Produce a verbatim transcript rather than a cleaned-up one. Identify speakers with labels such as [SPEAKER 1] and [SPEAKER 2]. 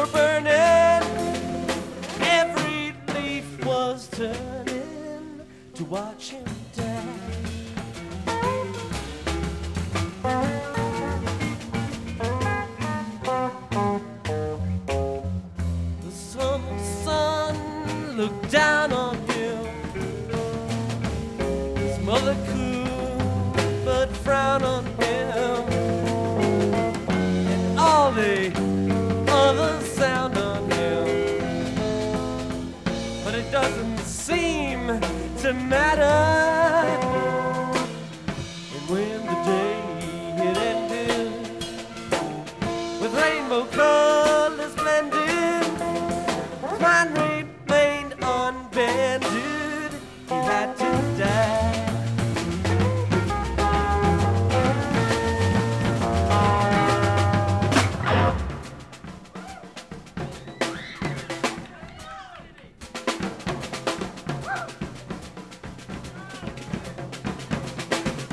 [SPEAKER 1] were burning, every leaf was turning to watch him die. The summer sun looked down on him. His mother could but frown on him, and all the others sound on him. But it doesn't seem to matter. And when the day it ended, with rainbow colors blending, mine remained unbent.